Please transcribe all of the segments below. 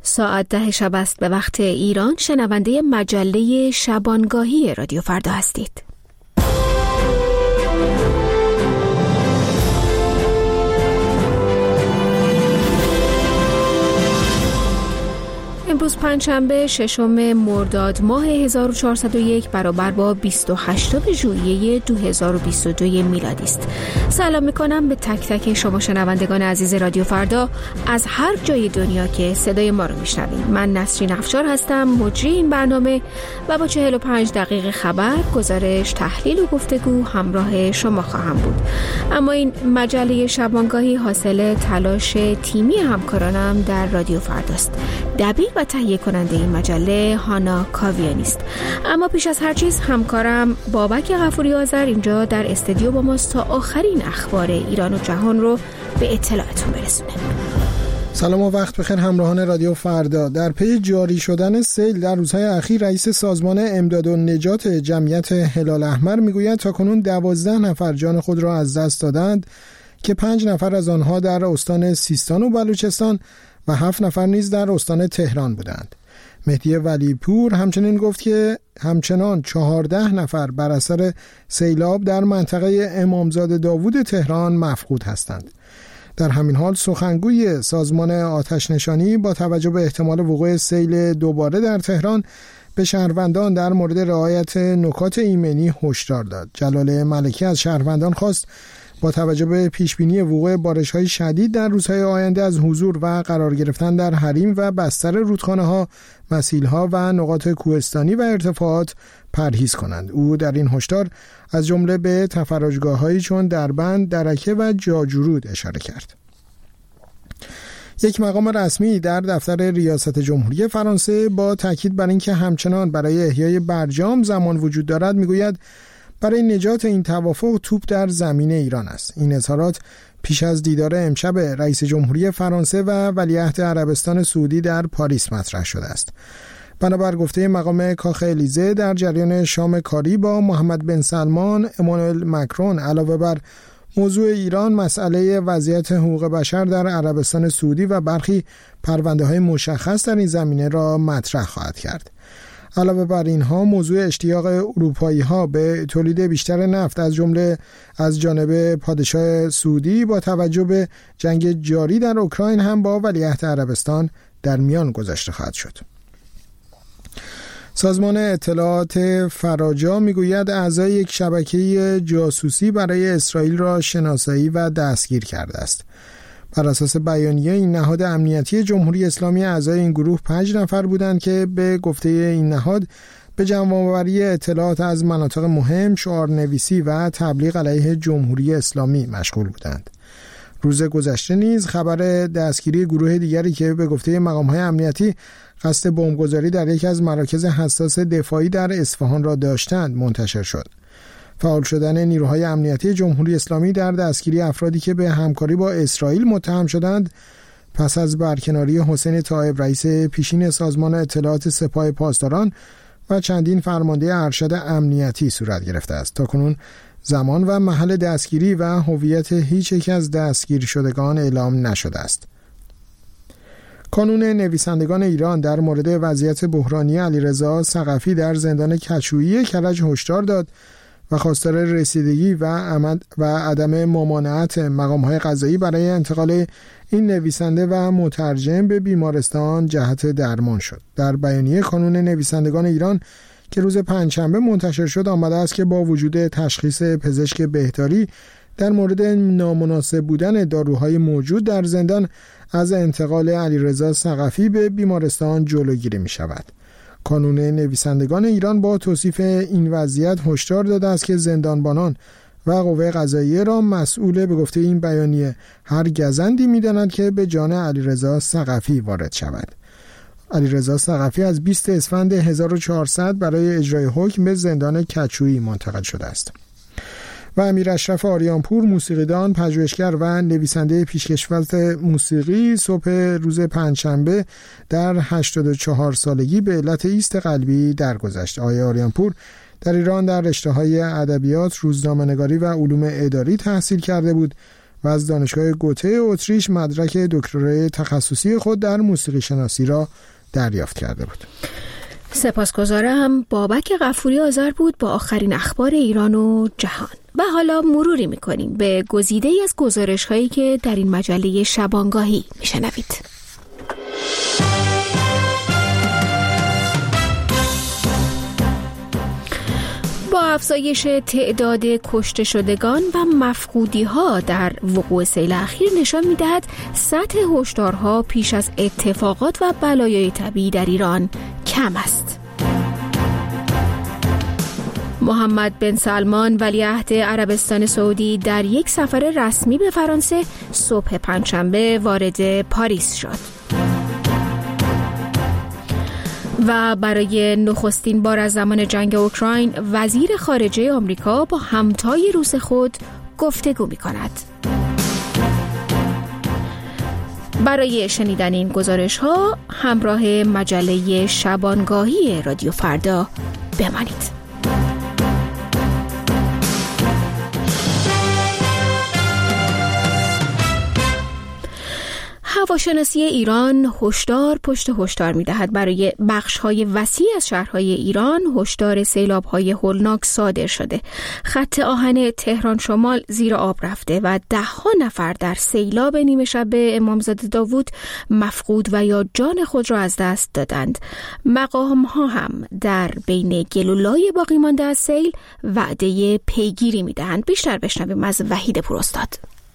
ساعت 10 شب است به وقت ایران. شنونده مجله شبانگاهی رادیو فردا هستید. امروز پنجشنبه 6 مرداد ماه 1401 برابر با 28 ژوئیه 2022 میلادی است. سلام میکنم به تک تک شما شنوندگان عزیز رادیو فردا از هر جای دنیا که صدای ما رو میشنوید. من نسرین افشار هستم، مجری این برنامه و با 45 دقیقه خبر، گزارش، تحلیل و گفتگو همراه شما خواهم بود. اما این مجله شبانگاهی حاصل تلاش تیمی همکارانم در رادیو فرداست. دبیر و تهیه کننده این مجله هانا کاویانی است. اما پیش از هر چیز همکارم بابک غفوری آذر اینجا در استودیو با ماست تا آخرین اخبار ایران و جهان رو به اطلاعتون برسونه. سلام و وقت بخیر همراهان رادیو فردا. در پی جاری شدن سیل در روزهای اخیر رئیس سازمان امداد و نجات جمعیت هلال احمر میگوید تاکنون 12 نفر جان خود را از دست دادند که 5 نفر از آنها در استان سیستان و بلوچستان و 7 نفر نیز در استان تهران بودند. مهدی ولیپور همچنین گفت که همچنان 14 نفر بر اثر سیلاب در منطقه امامزاده داوود تهران مفقود هستند. در همین حال سخنگوی سازمان آتش نشانی با توجه به احتمال وقوع سیل دوباره در تهران به شهروندان در مورد رعایت نکات ایمنی هشدار داد. جلال ملکی از شهروندان خواست با توجه به پیشبینی وقوع بارش‌های شدید در روزهای آینده از حضور و قرار گرفتن در حریم و بستر رودخانه‌ها، مسیل‌ها و نقاط کوهستانی و ارتفاعات پرهیز کنند. او در این هشدار از جمله به تفرجگاه‌هایی چون دربند، درکه و جاجرود اشاره کرد. یک مقام رسمی در دفتر ریاست جمهوری فرانسه با تاکید بر اینکه همچنان برای احیای برجام زمان وجود دارد میگوید برای نجات این توافق توپ در زمین ایران است. این اظهارات پیش از دیدار امشب رئیس جمهوری فرانسه و ولیعهد عربستان سعودی در پاریس مطرح شده است. بنابر گفته مقام کاخ الیزه در جریان شام کاری با محمد بن سلمان، امانوئل مکرون علاوه بر موضوع ایران، مسئله وضعیت حقوق بشر در عربستان سعودی و برخی پرونده‌های مشخص در این زمینه را مطرح خواهد کرد. علاوه بر اینها موضوع اشتیاق اروپایی‌ها به تولید بیشتر نفت از جمله از جانب پادشاه سعودی با توجه به جنگ جاری در اوکراین هم با ولیعهد عربستان در میان گذاشته خواهد شد. سازمان اطلاعات فراجا میگوید اعضای یک شبکه جاسوسی برای اسرائیل را شناسایی و دستگیر کرده است. بر اساس بیانیه این نهاد امنیتی جمهوری اسلامی اعضای این گروه 5 نفر بودند که به گفته این نهاد به جمع‌آوری اطلاعات از مناطق مهم، شعارنویسی و تبلیغ علیه جمهوری اسلامی مشغول بودند. روز گذشته نیز خبر دستگیری گروه دیگری که به گفته مقام‌های امنیتی قصد بمبگذاری در یکی از مراکز حساس دفاعی در اصفهان را داشتند منتشر شد. فعال شدن نیروهای امنیتی جمهوری اسلامی در دستگیری افرادی که به همکاری با اسرائیل متهم شدند پس از برکناری حسین طایب رئیس پیشین سازمان اطلاعات سپاه پاسداران و چندین فرمانده ارشد امنیتی صورت گرفته است. تاکنون زمان و محل دستگیری و هویت هیچ یک از دستگیر شدگان اعلام نشده است. کانون نویسندگان ایران در مورد وضعیت بحرانی علیرضا ثقفی در زندان کچویی کرج هشدار داد و خواستار رسیدگی و عدم ممانعت مقام‌های قضایی برای انتقال این نویسنده و مترجم به بیمارستان جهت درمان شد. در بیانیه کانون نویسندگان ایران که روز پنجشنبه منتشر شد آمده است که با وجود تشخیص پزشک بهداری در مورد نامناسب بودن داروهای موجود در زندان از انتقال علیرضا ثقفی به بیمارستان جلوگیری می شود. کانون نویسندگان ایران با توصیف این وضعیت هشدار داده است که زندانبانان و قوه قضاییه را مسئول به گفته این بیانیه هر گزندی می‌دانند که به جان علیرضا ثقفی وارد شود. علیرضا ثقفی از 20 اسفند 1400 برای اجرای حکم به زندان کچویی منتقل شده است. و امیر اشرف آریانپور، موسیقیدان، پژوهشگر و نویسنده پیشکسوت موسیقی، صبح روز پنجشنبه در 84 سالگی به علت ایست قلبی درگذشت. آقای آریانپور در ایران در رشته‌های ادبیات، روزنامه‌نگاری و علوم اداری تحصیل کرده بود و از دانشگاه گوته اتریش مدرک دکترای تخصصی خود در موسیقی شناسی را دریافت کرده بود. سپاسگزارم. بابک غفوری آذر بود با آخرین اخبار ایران و جهان. و حالا مروری می‌کنیم به گزیده‌ای از گزارش‌هایی که در این مجله شبانگاهی می‌شنوید. با افزایش تعداد کشته شدگان و مفقودی‌ها در وقوع سیل اخیر نشان می‌دهد سطح هشدارها پیش از اتفاقات و بلایای طبیعی در ایران کم است. محمد بن سلمان ولیعهد عربستان سعودی در یک سفر رسمی به فرانسه صبح پنجشنبه وارد پاریس شد و برای نخستین بار از زمان جنگ اوکراین وزیر خارجه آمریکا با همتای روس خود گفتگو می‌کند. برای شنیدن این گزارش‌ها همراه مجله شبانگاهی رادیو فردا بمانید. هواشناسی ایران هشدار پشت هشدار می‌دهد. برای بخش‌های وسیع از شهرهای ایران هشدار سیلاب‌های هولناک صادر شده. خط آهن تهران شمال زیر آب رفته و 10 نفر در سیلاب نیمه شب امامزاده داوود مفقود و یا جان خود را از دست دادند. مقام‌ها هم در بین گلولای باقی مانده از سیل وعده پیگیری می‌دهند. بیشتر بشنویم از وحید پوراستاد.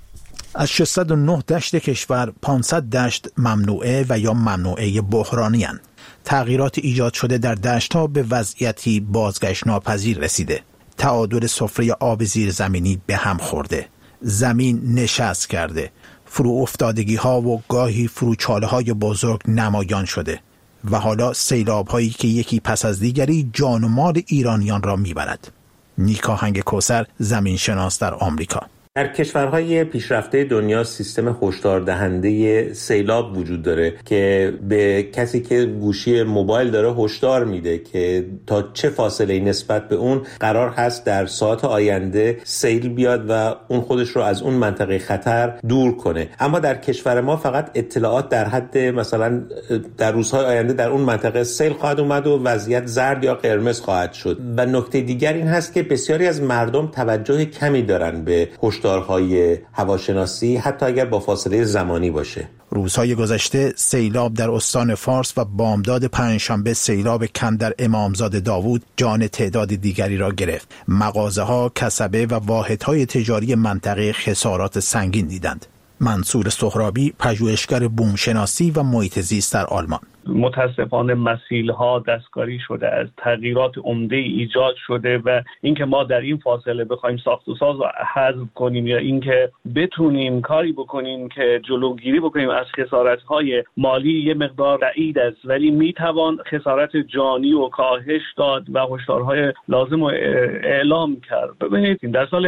از 609 دشت کشور 500 دشت ممنوعه و یا ممنوعه بحرانی هستند. تغییرات ایجاد شده در دشت‌ها به وضعیتی بازگشت ناپذیر رسیده. تعادل سفره آب زیرزمینی به هم خورده. زمین نشست کرده. فرو افتادگی‌ها و گاهی فروچاله‌های بزرگ نمایان شده و حالا سیلاب‌هایی که یکی پس از دیگری جان و مال ایرانیان را می‌برد. نیکا هنگ کوثر، زمینشناس در آمریکا. در کشورهای پیشرفته دنیا سیستم هشدار دهنده سیلاب وجود داره که به کسی که گوشی موبایل داره هشدار میده که تا چه فاصله نسبت به اون قرار هست در ساعت آینده سیل بیاد و اون خودش رو از اون منطقه خطر دور کنه. اما در کشور ما فقط اطلاعات در حد مثلا در روزهای آینده در اون منطقه سیل خواهد اومد و وضعیت زرد یا قرمز خواهد شد. و نکته دیگر این هست که بسیاری از مردم توجه کمی دارن به هشدارهای هواشناسی حتی اگر با فاصله زمانی باشه. روزهای گذشته سیلاب در استان فارس و بامداد پنجشنبه سیلاب کم در امامزاده داوود جان تعداد دیگری را گرفت. مغازه‌ها، کسبه و واحدهای تجاری منطقه خسارات سنگین دیدند. منصور سهرابی، پژوهشگر بومشناسی و محیط زیست در آلمان: متاسفانه مسیل‌ها دستکاری شده، از تغییرات عمده ایجاد شده و اینکه ما در این فاصله بخوایم ساخت و ساز رو حذف کنیم یا اینکه بتونیم کاری بکنیم که جلوگیری بکنیم از خسارت‌های مالی یه مقدار بعید است، ولی میتوان خسارت جانی و کاهش داد و هشدارهای لازم رو اعلام کرد. ببینید در سال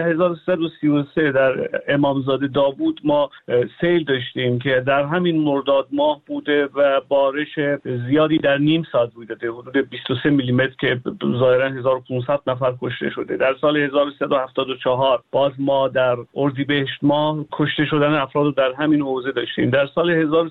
1333 در امامزاده داوود ما سیل داشتیم که در همین مرداد ماه بوده و بارش زیادی در نیم ساعت روی داده، حدود 23 میلیمتر که ظاهرا 1500 نفر کشته شده. در سال 1374 باز ما در اردیبهشت ماه کشته شدن افراد رو در همین حوزه داشتیم. در سال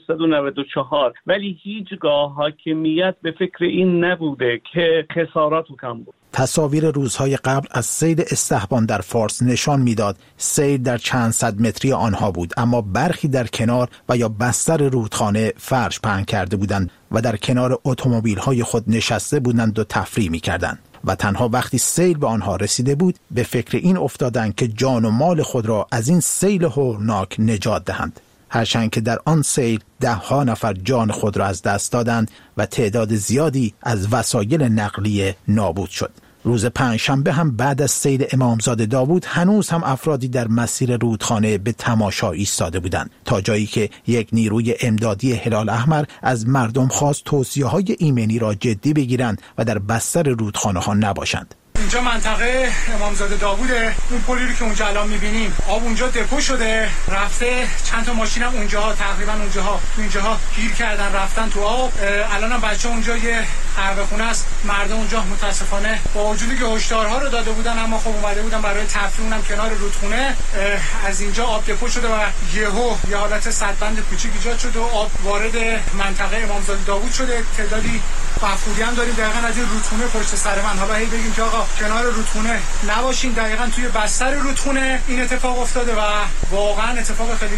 1394 ولی هیچگاه حاکمیت به فکر این نبوده که خسارات رو کم بود. تصاویر روزهای قبل از سیل استحبان در فارس نشان میداد سیل در چند صد متری آنها بود، اما برخی در کنار و یا بستر رودخانه فرش پهن کرده بودند و در کنار اتومبیل‌های خود نشسته بودند و تفریح می‌کردند و تنها وقتی سیل به آنها رسیده بود به فکر این افتادند که جان و مال خود را از این سیل هولناک نجات دهند. هرچند که در آن سیل 10 نفر جان خود را از دست دادند و تعداد زیادی از وسایل نقلیه نابود شد. روز پنجشنبه هم بعد از سیل امامزاده داوود هنوز هم افرادی در مسیر رودخانه به تماشا ایستاده بودند، تا جایی که یک نیروی امدادی هلال احمر از مردم خواست توصیه‌های ایمنی را جدی بگیرند و در بستر رودخانه ها نباشند. اینجا منطقه امامزاده داووده. اون پلی رو که اونجا الان می‌بینیم آب اونجا دپو شده، رفته چند تا ماشین هم اونجاها تقریبا اونجاها گیر کردن رفتن تو آب. الانم بچه‌ها اونجا یه قهوه خونه است. مردم اونجا متاسفانه با وجودی که هشدارها رو داده بودن اما خب اومده بودن برای تفریح، اونم کنار رودخونه. از اینجا آب دپو شده و یه حالت سدبند کوچیک ایجاد شده و آب وارد منطقه امامزاده داوود شده. تعدادی مفقودی هم داریم دقیقاً از این رودخونه پشت سر من. حالا هی بگیم که آقا کنار رودخونه نباشین، دقیقاً توی بستر رودخونه این اتفاق افتاده و واقعاً اتفاق خیلی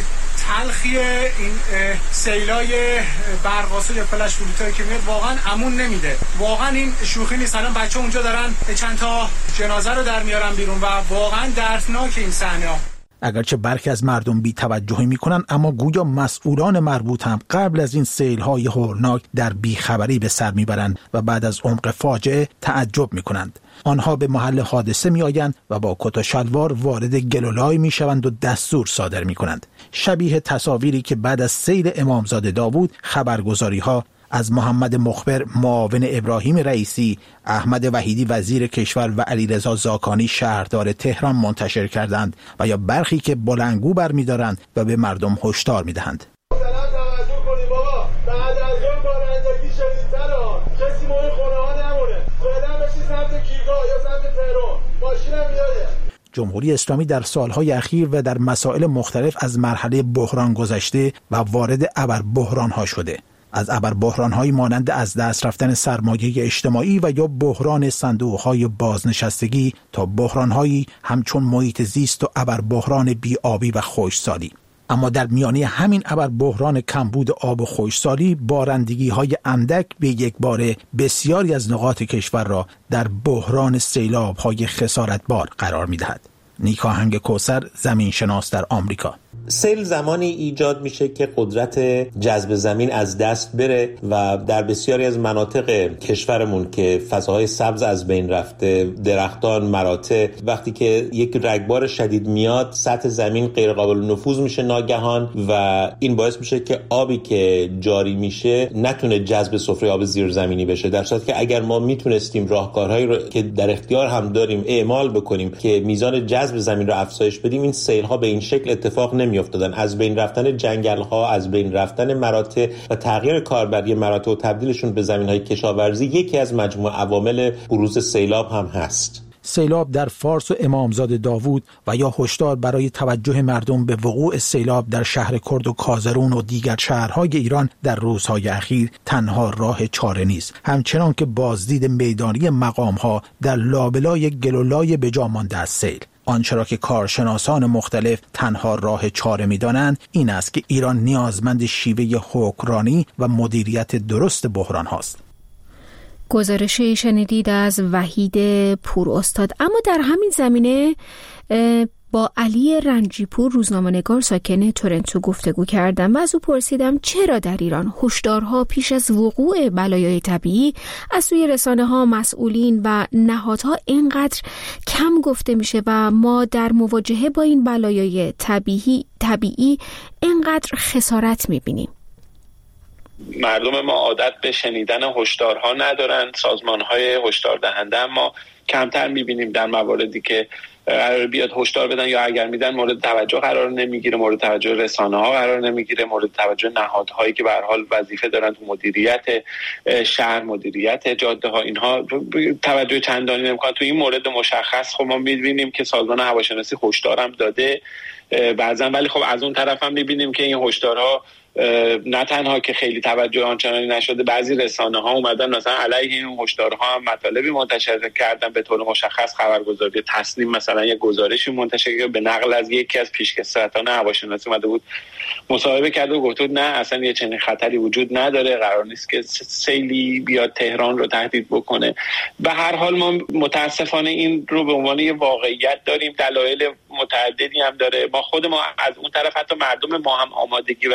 تلخیه. این سیلای برقاسو یا فلش فلوتایی که میاد واقعاً امون نمیده. واقعاً این شوخی نیست. الان بچه‌ها اونجا دارن چند تا جنازه رو در میارن بیرون و واقعاً دردناک این صحنه. اگرچه برخی از مردم بی توجهی میکنن، اما گویا مسئولان مربوط هم قبل از این سیل‌های هولناک در بیخبری به سر میبرند و بعد از عمق فاجعه تعجب میکنند. آنها به محل حادثه میآیند و با کت و شلوار وارد گلولای میشوند و دستور صادر میکنند. شبیه تصاویری که بعد از سیل امامزاده داوود خبرگزاری‌ها از محمد مخبر معاون ابراهیم رئیسی، احمد وحیدی وزیر کشور و علیرضا زاکانی شهردار تهران منتشر کردند و یا برخی که بلندگو برمی‌دارند و به مردم هشدار می‌دهند. توجه کنیم بابا، بعد از اون بارندگی شدیدتره، کسی موی خونه ها نمونه. فعلا بشی سمت کیگاه یا سمت تهران، ماشینم میاد. جمهوری اسلامی در سالهای اخیر و در مسائل مختلف از مرحله بحران گذشته و وارد ابربحران‌ها شده. از ابربحران‌هایی مانند از دست رفتن سرمایه اجتماعی و یا بحران صندوق‌های بازنشستگی تا بحران‌هایی همچون محیط زیست و ابربحران بی‌آبی و خشکسالی. اما در میانه همین ابربحران کمبود آب و خشکسالی، بارندگی‌های اندک به یک باره بسیاری از نقاط کشور را در بحران سیلاب‌های خسارتبار قرار می‌دهد. نیکا هنگ کوثر، زمینشناس در آمریکا. سیل زمانی ایجاد میشه که قدرت جذب زمین از دست بره و در بسیاری از مناطق کشورمون که فضاهای سبز از بین رفته، درختان، مراتع، وقتی که یک رگبار شدید میاد سطح زمین غیر قابل نفوذ میشه ناگهان و این باعث میشه که آبی که جاری میشه نتونه جذب سفره آب زیرزمینی بشه، در صورتی که اگر ما میتونستیم راهکارهایی رو که در اختیار هم داریم اعمال بکنیم که میزان جذب زمین رو افزایش بدیم، این سیل ها به این شکل اتفاق نمیافتادن. از بین رفتن جنگل ها، از بین رفتن مراتع و تغییر کاربری مراتع و تبدیلشون به زمین های کشاورزی یکی از مجموع عوامل بروز سیلاب هم هست. سیلاب در فارس و امامزاده داوود و یا هشدار برای توجه مردم به وقوع سیلاب در شهر کرد و کازرون و دیگر شهرهای ایران در روزهای اخیر تنها راه چاره نیست، همچنان که بازدید میدانی مقامها در لابلای گلولای بجا مانده از سیل. آنچه را که کارشناسان مختلف تنها راه چاره می‌دانند این است که ایران نیازمند شیوه حکمرانی و مدیریت درست بحران هاست. گزارشی شنیدید از وحید پور استاد. اما در همین زمینه با علی رنجیپور روزنامه‌نگار ساکن تورنتو گفتگو کردم و از او پرسیدم چرا در ایران هشدارها پیش از وقوع بلایای طبیعی از سوی رسانه‌ها، مسئولین و نهادها اینقدر کم گفته میشه و ما در مواجهه با این بلایای طبیعی اینقدر خسارت میبینیم. مردم ما عادت به شنیدن هشدارها ندارن. سازمان‌های هشدار دهنده اما کمتر می‌بینیم در مواردی که قرار بیاد هشدار بدن یا اگر میدن مورد توجه قرار نمیگیره، مورد توجه رسانه‌ها قرار نمیگیره، مورد توجه نهادهایی که به هر حال وظیفه دارن تو مدیریت شهر، مدیریت جاده‌ها، اینها توجه چندانی نمی‌کنن. تو این مورد مشخص خب ما می‌بینیم که سازمان هواشناسی هشدار هم داده بعضن، ولی خب از اون طرف هم می‌بینیم که این هشدارها نه تنها که خیلی توجه آنچنانی نشده، بعضی رسانه‌ها اومدن مثلا علیه این هشدارها هم مطالبی منتشر کردن، به طور مشخص خبرگزاری تسنیم مثلا یک گزارشی منتشر کرد به نقل از یکی از پیشکسوتان هواشناسی اومده بود مصاحبه کرد و گفت نه اصلا یه چنین خطری وجود نداره، قرار نیست که سیلی بیاد تهران رو تهدید بکنه. به هر حال ما متاسفانه این رو به عنوان یه واقعیت داریم، دلایل متعددی هم داره. ما خود ما از اون طرف حتی مردم ما هم آمادگی برای مواجهه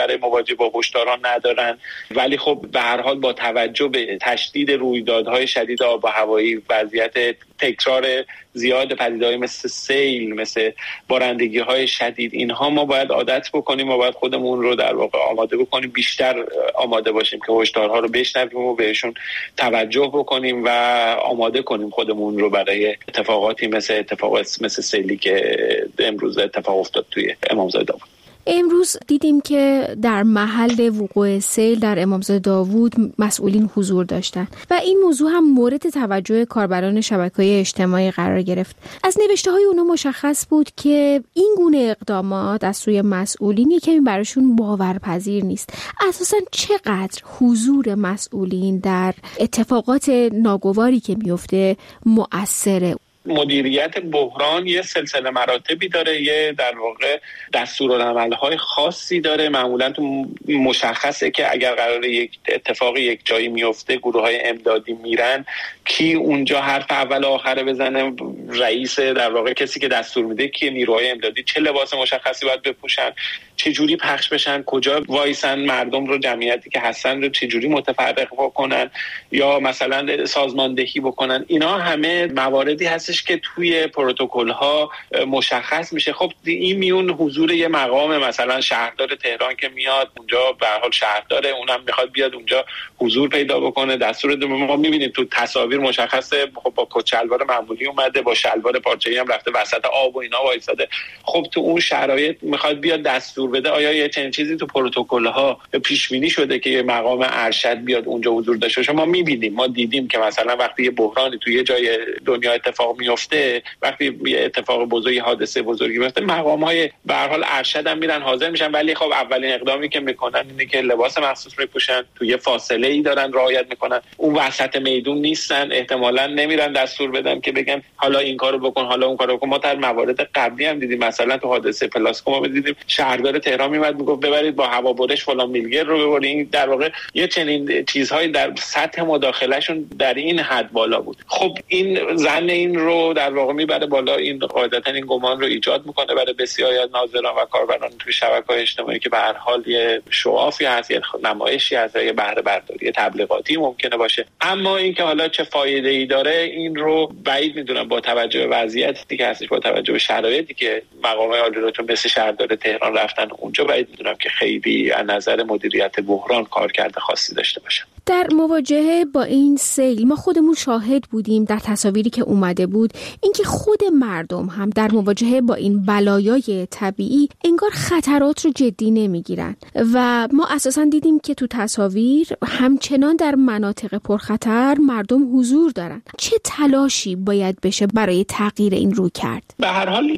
مواجه با هشداران ندارن، ولی خب به هر حال با توجه به تشدید رویدادهای شدید آب و هوایی، وضعیت تکرار زیاد پدیده‌های مثل سیل، مثل بارندگی‌های شدید، اینها ما باید عادت بکنیم و باید خودمون رو در واقع آماده بکنیم، بیشتر آماده باشیم که هشدارها رو بشنویم و بهشون توجه بکنیم و آماده کنیم خودمون رو برای اتفاقاتی مثل سیلی که امروز اتفاق افتاد توی امامزاده داوود. امروز دیدیم که در محل وقوع سیل در امامزاده داوود مسئولین حضور داشتند و این موضوع هم مورد توجه کاربران شبکه‌های اجتماعی قرار گرفت. از نوشته‌های اونا مشخص بود که این گونه اقدامات از سوی مسئولین یکمی براشون باورپذیر نیست. اساساً چقدر حضور مسئولین در اتفاقات ناگواری که میفته مؤثره؟ مدیریت بحران یه سلسله مراتبی داره، یه در واقع دستورالعمل‌های خاصی داره. معمولاً تو مشخصه که اگر قراره یک اتفاقی یک جایی میفته، گروه‌های امدادی میرن، کی اونجا حرف اول و آخر بزنه، رئیس در واقع کسی که دستور میده، کی نیروهای امدادی چه لباس مشخصی باید بپوشن، چه جوری پخش بشن، کجا وایسن، مردم رو، جمعیتی که هستن رو چه جوری متفرق بکنن یا مثلا سازماندهی بکنن. اینا همه مواردی هستش که توی پروتکل‌ها مشخص میشه. خب این میون حضور یه مقام مثلا شهردار تهران که میاد اونجا، به هر حال شهرداره، اونم میخواد بیاد اونجا حضور پیدا بکنه، دستور ما میبینیم تو تصاویر مشخصه، خب با کت شلوار معمولی اومده، با شلوار پارچه‌ای هم رفته وسط آب و اینا وایساده. خب تو اون شرایط میخواد بیاد دستور بده. آیا یه چنین چیزی تو پروتکل‌ها پیش بینی شده که یه مقام ارشد بیاد اونجا حضور داشته باشه؟ ما میبینیم، ما دیدیم که مثلا وقتی یه بحرانی توی یه جای دنیا اتفاق میفته، وقتی یه اتفاق بزرگی، حادثه بزرگی میفته، مقام‌های به هر حال ارشد هم میرن حاضر میشن، ولی خب اولین اقدامی که میکنن اینه که لباس مخصوص میپوشن، توی فاصله‌ای دارن رعایت میکنن، اون وسط میدون نیستن، احتمالاً نمیرن دستور بدن که بگن حالا این کارو بکن، حالا اون کارو بکن. ما در موارد قبلی هم دیدیم، مثلا تو حادثه پلاسکو ما دیدیم شهردار تهران میومد میگفت ببرید با هوابرش فلان میلگر رو ببرید. در واقع یه چنین چیزهایی در سطح مداخلهشون در این حد بالا بود. خب این ظن این رو در واقع میبره بالا، این قاعدتا این گمان رو ایجاد میکنه برای بسیاری از ناظران و کاربران توی شبکه‌های اجتماعی که به هر حال یه شوافی هست، یه نمایشی هست، یه بهره برداری تبلیغاتی ممکنه باشه. اما اینکه حالا چه فایده‌ای داره این رو بعید میدونم، با توجه به وضعیتی که هستش، با توجه به شرایطی که مقامات عالی‌رتبه مثل شهردار تهران رفتن اونجا، بعید میدونم که خیلی از نظر مدیریت بحران کارکرد خاصی داشته باشه. در مواجهه با این سیل ما خودمون شاهد بودیم در تصاویری که اومده بود، اینکه خود مردم هم در مواجهه با این بلایای طبیعی انگار خطرات رو جدی نمیگیرن و ما اساسا دیدیم که تو تصاویر همچنان در مناطق پرخطر مردم حضور دارن. چه تلاشی باید بشه برای تغییر این رویکرد؟ به هر حال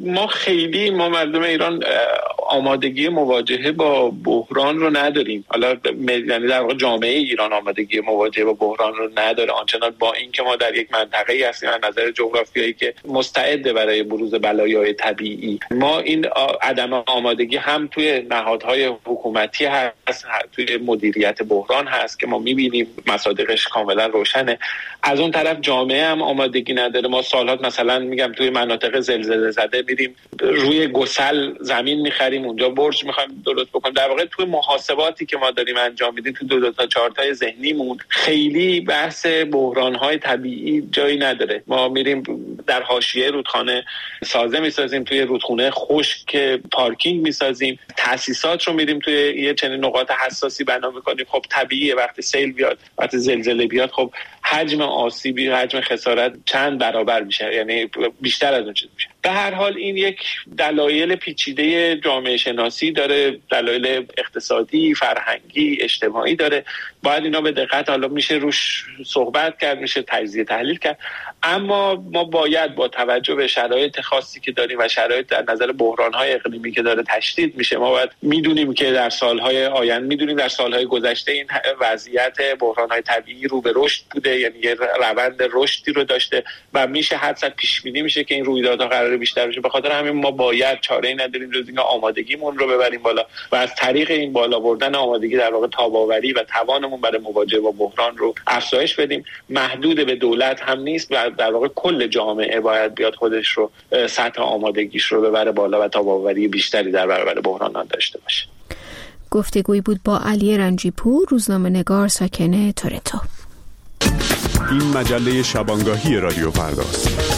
ما مردم ایران آمادگی مواجهه با بحران رو نداریم. حالا یعنی در واقع جامعه ایران آمادگی مواجهه با بحران رو نداره، آنچنان با اینکه ما در یک منطقه‌ای هستیم از نظر جغرافیایی که مستعد برای بروز بلایای طبیعی. ما این عدم آمادگی هم توی نهادهای حکومتی هست، توی مدیریت بحران هست که ما می‌بینیم مصادیقش کاملا روشنه. از اون طرف جامعه هم آمادگی نداره. ما سال‌ها مثلا میگم توی مناطق زلزله زده میریم روی گسل زمین می‌خریم، اونجا برج می‌خوایم درست بکنیم. در واقع توی محاسباتی که ما داریم انجام میدیم تو 2 تا 4 تا ذهنیمون خیلی بحث بحران‌های طبیعی جایی نداره. ما میریم در حاشیه رودخانه سازه میسازیم، توی رودخونه خشک پارکینگ میسازیم، تأسیسات رو میریم توی یه چنین نقاط حساسی بنا میکنیم. خب طبیعیه وقتی سیل بیاد، وقتی زلزله بیاد، خب حجم آسیبی، حجم خسارت چند برابر میشه، یعنی بیشتر از اون چیز میشه. به هر حال این یک دلایل پیچیده جامعه شناسی داره، دلایل اقتصادی، فرهنگی، اجتماعی داره. باید اینا به دقت حالا میشه روش صحبت کرد، میشه تجزیه تحلیل کرد. اما ما باید با توجه به شرایط خاصی که داریم و شرایط در نظر بحران‌های اقلیمی که داره تشدید میشه، ما باید میدونیم که در سال‌های آینده، میدونیم در سال‌های گذشته این وضعیت بحران‌های طبیعی رو به رشد بوده، یعنی یه روند رشدی رو داشته و میشه حدس پیش بینی میشه که این رویدادها قراره بیشتر بشه. به خاطر همین ما باید چاره‌ای نداریم جز اینکه آمادگیمون رو ببریم بالا و از طریق این بالا بردن آمادگی در واقع تاب‌آوری و توانمون برای مواجهه با بحران رو افزایش بدیم. محدود به دولت هم نیست و در واقع کل جامعه باید بیاد خودش رو، سطح آمادگیش رو ببره بالا و تاب‌آوری بیشتری در برابر بحرانات داشته باشه. گفتگویی بود با علی رنجیپور، روزنامه‌نگار ساکن تورنتو. این مجله شبانگاهی رادیو فرداست.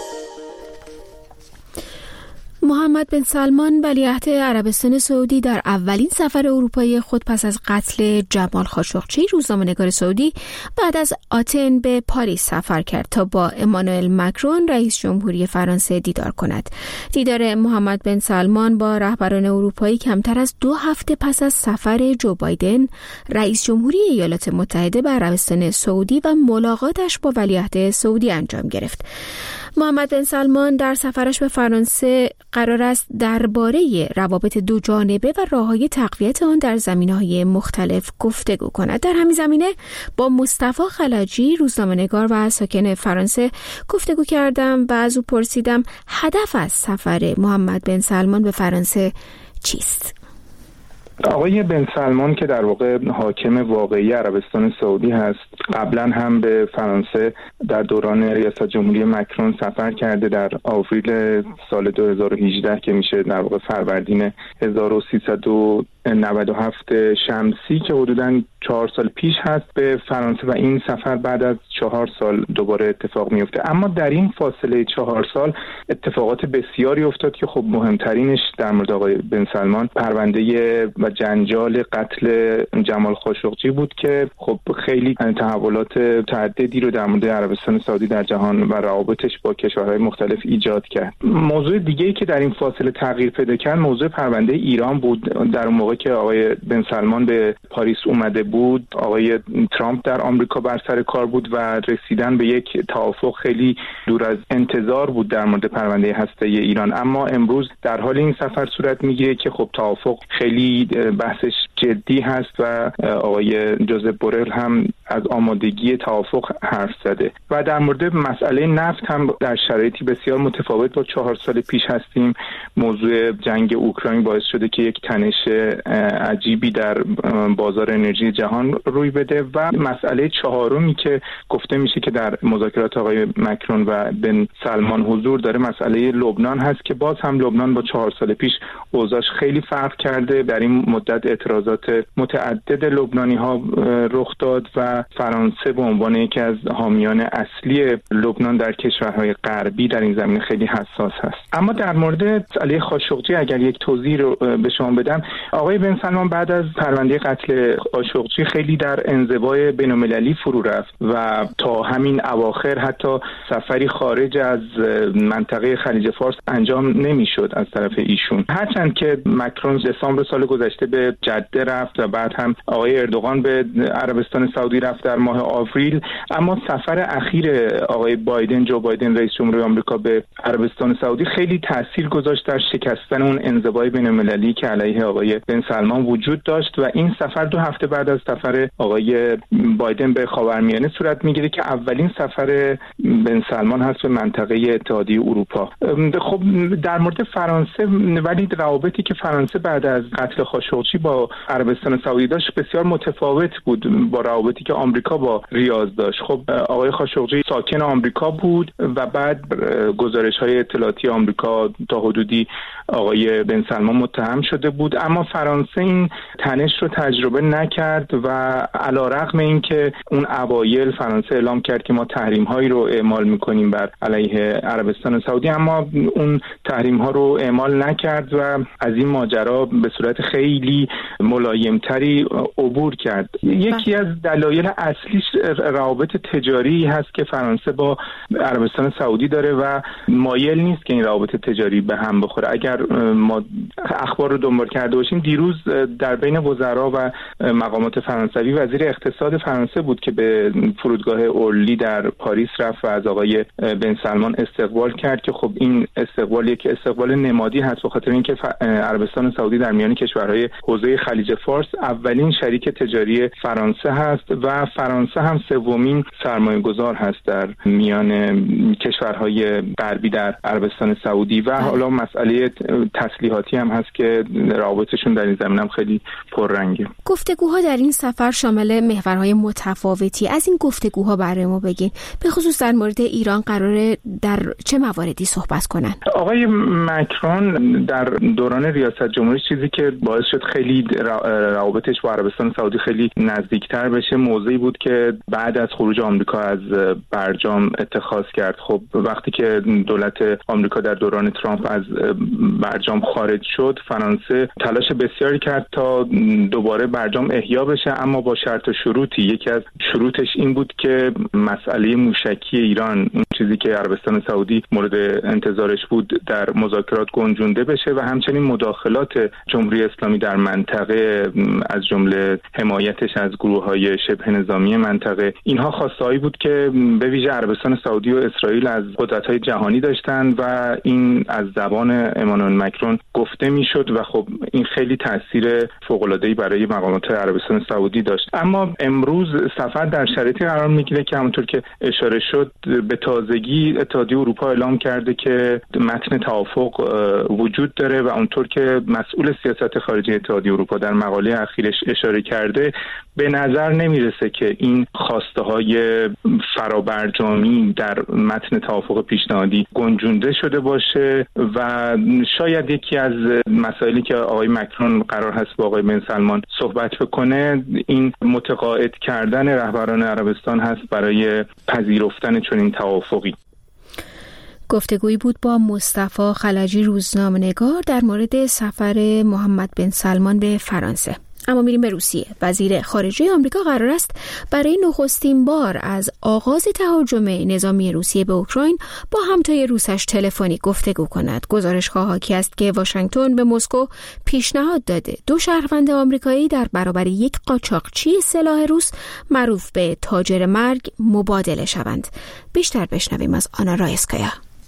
محمد بن سلمان ولیعهد عربستان سعودی در اولین سفر اروپایی خود پس از قتل جمال خاشقچی، روزنامه‌نگار سعودی، بعد از آتن به پاریس سفر کرد تا با امانوئل مکرون رئیس جمهوری فرانسه دیدار کند. دیدار محمد بن سلمان با رهبران اروپایی کمتر از 2 هفته پس از سفر جو بایدن رئیس جمهوری ایالات متحده به عربستان سعودی و ملاقاتش با ولیعهد سعودی انجام گرفت. محمد بن سلمان در سفرش به فرانسه قرار است درباره روابط دو جانبه و راه‌های تقویت آن در زمینه‌های مختلف گفتگو کند. در همین زمینه با مصطفی خلجی، روزنامه‌نگار و ساکن فرانسه، گفتگو کردم و از او پرسیدم هدف از سفر محمد بن سلمان به فرانسه چیست؟ آقای بن سلمان که در واقع حاکم واقعی عربستان سعودی هست، قبلا هم به فرانسه در دوران ریاست جمهوری مکرون سفر کرده در آوریل سال 2018 که میشه در واقع فروردین 1397 شمسی که حدوداً 4 سال پیش هست به فرانسه و این سفر بعد از 4 سال دوباره اتفاق میفته. اما در این فاصله 4 سال اتفاقات بسیاری افتاد که خب مهمترینش در مورد آقای بن سلمان پرونده و جنجال قتل جمال خاشقچی بود که خب خیلی تحولات متعددی رو در مورد عربستان سعودی در جهان و روابطش با کشورهای مختلف ایجاد کرد. موضوع دیگه‌ای که در این فاصله تغییر پیدا کرد موضوع پرونده ایران بود. در اون موقع که آقای بن سلمان به پاریس اومده بود، آقای ترامپ در آمریکا بر سر کار بود و رسیدن به یک توافق خیلی دور از انتظار بود در مورد پرونده هسته‌ای ایران. اما امروز در حال این سفر صورت میگیره که خب توافق خیلی بحثش جدی هست و آقای جوزف بورل هم از آمادگی توافق حرف زده و در مورد مسئله نفت هم در شرایطی بسیار متفاوت با 4 سال پیش هستیم. موضوع جنگ اوکراین باعث شده که یک تنش عجیبی در بازار انرژی جهان روی بده و مسئله چهارمی که گفته میشه که در مذاکرات آقای مکرون و بن سلمان حضور داره مسئله لبنان هست که باز هم لبنان با 4 سال پیش اوضاعش خیلی فرق کرده. در این مدت اعتراضات متعدد لبنانی ها رخ داد و فرانسه به عنوان یکی از حامیان اصلی لبنان در کشورهای غربی در این زمینه خیلی حساس هست. اما در مورد مسئله خاشقچی اگر یک توضیح رو به شما بدم، آقای بن سلمان بعد از پرونده قتل خاشقچی خیلی در انزوای بین‌المللی فرو رفت و تا همین اواخر حتی سفری خارج از منطقه خلیج فارس انجام نمیشد از طرف ایشون. هرچند که مکرون دسامبر سال گذشته به جده رفت و بعد هم آقای اردوغان به عربستان سعودی رفت در ماه آوریل، اما سفر اخیر آقای بایدن، جو بایدن رئیس جمهوری آمریکا به عربستان سعودی خیلی تاثیر گذاشت در شکستن اون انزوای بین‌المللی که علیه آقای بن سلمان وجود داشت و این سفر 2 هفته بعد از سفر آقای بایدن به خاورمیانه صورت میگیره که اولین سفر بن سلمان هست به منطقه اتحادیه اروپا. خب در مورد فرانسه، ولی روابطی که فرانسه بعد از قتل خاشقچی با عربستان سعودی داشت بسیار متفاوت بود با روابطی که آمریکا با ریاض داشت. خب آقای خاشقچی ساکن آمریکا بود و بعد گزارش‌های اطلاعاتی آمریکا تا حدودی آقای بن سلمان متهم شده بود، اما فرانسه این تنش رو تجربه نکرد و علیرغم اینکه اون اوایل فرانسه اعلام کرد که ما تحریم‌هایی رو اعمال می‌کنیم بر علیه عربستان سعودی، اما اون تحریم‌ها رو اعمال نکرد و از این ماجرا به صورت خیلی ملایم‌تری عبور کرد. یکی از دلایل اصلیش روابط تجاری هست که فرانسه با عربستان سعودی داره و مایل نیست که این روابط تجاری به هم بخوره. اگر ما اخبار رو دنبال کرده باشیم، دیروز در بین وزرا و مقامات فرانسوی وزیر اقتصاد فرانسه بود که به فرودگاه اورلی در پاریس رفت و از آقای بن سلمان استقبال کرد که خب این استقبال یک استقبال نمادی هست، به خاطر اینکه عربستان سعودی در میان کشورهای حوزه خلیج فارس اولین شریک تجاری فرانسه هست و فرانسه هم سومین سرمایه‌گذار هست در میان کشورهای غربی در عربستان سعودی و حالا مسئله تسلیحاتی هم هست که روابطشون در این زمینه هم خیلی پررنگه. گفتگوها در این سفر شامل محورهای متفاوتی. از این گفتگوها برای ما بگین، به خصوص در مورد ایران قراره در چه مواردی صحبت کنن؟ آقای مکرون در دوران ریاست جمهوری چیزی که باعث شد خیلی روابطش با عربستان سعودی خیلی نزدیکتر بشه، موضعی بود که بعد از خروج آمریکا از برجام اتخاذ کرد. خب وقتی که دولت آمریکا در دوران ترامپ از برجام خارج شد، فرانسه تلاش بسیاری کرد تا دوباره برجام احیا بشه، اما با شرط و شروطی. یکی از شروطش این بود که مسئله موشکی ایران، اون چیزی که عربستان سعودی مورد انتظارش بود، در مذاکرات گنجونده بشه و همچنین مداخلات جمهوری اسلامی در منطقه از جمله حمایتش از گروه‌های شبه نظامی منطقه، اینها خواسته‌ای بود که به ویژه عربستان سعودی و اسرائیل از قدرت‌های جهانی داشتن و این از زبان امانوئل مکرون گفته میشد و خب این خیلی تاثیر فوق‌العاده‌ای برای مقامات عربستان سعودی داشت. اما امروز سفر در شرایطی قرار میگیره که همونطور که اشاره شد به تازگی اتحادیه اروپا اعلام کرده که متن توافق وجود داره و اونطور که مسئول سیاست خارجی اتحادیه اروپا در مقاله اخیرش اشاره کرده، به نظر نمیرسه که این خواسته‌های فرابرجامی در متن توافق پیشنهادی گنجونده شده باشه و شاید یکی از مسائلی که آقای مکرون قرار هست با آقای بن سلمان صحبت بکنه این متقاعد کردن رهبران عربستان هست برای پذیرفتن چنین توافقی. گفتگویی بود با مصطفی خلجی، روزنامه‌نگار، در مورد سفر محمد بن سلمان به فرانسه. اما میریم به روسیه. وزیر خارجه آمریکا قرار است برای نخستین بار از آغاز تهاجم نظامی روسیه به اوکراین با همتای روسش تلفنی گفتگو کند. گزارش‌ها حاکی است که واشنگتن به مسکو پیشنهاد داده 2 شهروند آمریکایی در برابر یک قاچاقچی سلاح روس معروف به تاجر مرگ مبادله شوند. بیشتر بشنویم از آنا رایسکایا.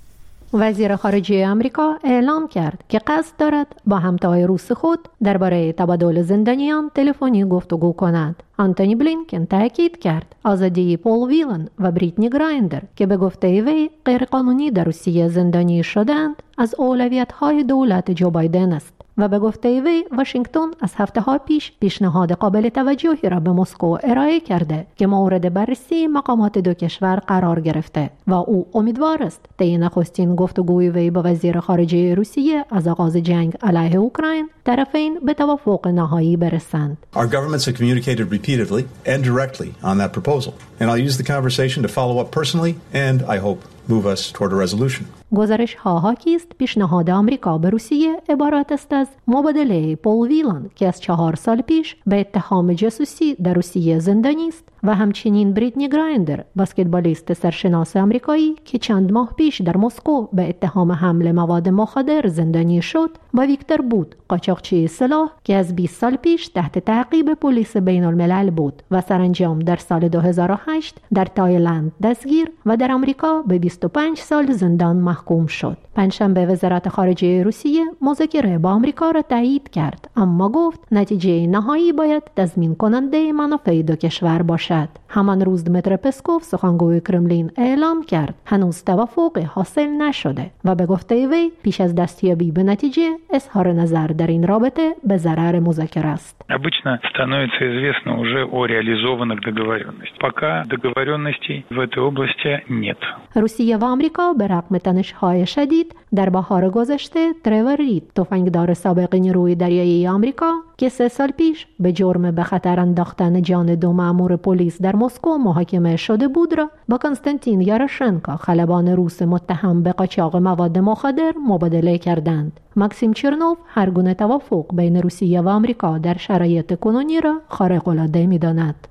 وزیر خارجه آمریکا اعلام کرد که قصد دارد با همتای روس خود درباره تبادل زندانیان تلفنی گفتگو کند. آنتونی بلینکن تاکید کرد آزادی پول ویلن و بریتنی گرایندر که به گفته وی غیرقانونی در روسیه زندانی شدند از اولویت‌های دولت جو بایدن است و به گفته وی واشنگتن از هفته‌ها پیش پیشنهاد قابل توجهی را به مسکو ارائه کرده که مورد بررسی مقامات دو کشور قرار گرفته و او امیدوار است طی نخستین گفتگوی وی با وزیر خارجه روسیه از آغاز جنگ علیه اوکراین طرفین به توافق نهایی برسند. Our governments have communicated repeatedly and directly on that proposal and I'll use the conversation to follow up personally and I hope move us toward a resolution. گزارش ها حاکی است پیشنهاد آمریکا به روسیه عبارت است از مبادله پول ویلن که از 4 سال پیش به اتهام جاسوسی در روسیه زندانی است و همچنین بریتنی گرایندر، بسکتبالیست سرشناس آمریکایی که چند ماه پیش در مسکو به اتهام حمل مواد مخدر زندانی شد، با ویکتور بود، قاچاقچی سلاح که از 20 سال پیش تحت تعقیب پلیس بین الملل بود و سرانجام در سال 2008 در تایلند دستگیر و در آمریکا به 25 سال زندان محکوم شد. پنجشنبه وزارت خارجه روسیه مذاکره با آمریکا را تایید کرد، اما گفت نتیجه نهایی باید تضمین کننده منافع دو کشور باشد. همان روز دمیتری پسکوف سخنگوی کرملین اعلام کرد هنوز توافق حاصل نشده و به گفته وی پیش از دستیابی به نتیجه اظهار نظر در این رابطه به ضرر مذاکره است. Обычно становится известно уже о реализованных договоренностях. Пока договоренностей в этой области нет. روسیه و آمریکا به رغم تنش‌های شدید در بهار گذشته ترور رید، تفنگدار سابق نیروی دریایی آمریکا که 3 سال پیش به جرم به خطر انداختن جان 2 مأمور پلیس در مسکو محاکمه شده بود را با کنستانتین یاروشنکو، خلبان روس متهم به قاچاق مواد مخدر، مبادله کردند. ماکسیم چرنوف هر گونه توافق بین روسیه و آمریکا در شرایط کنونی را خارق‌العاده می‌داند.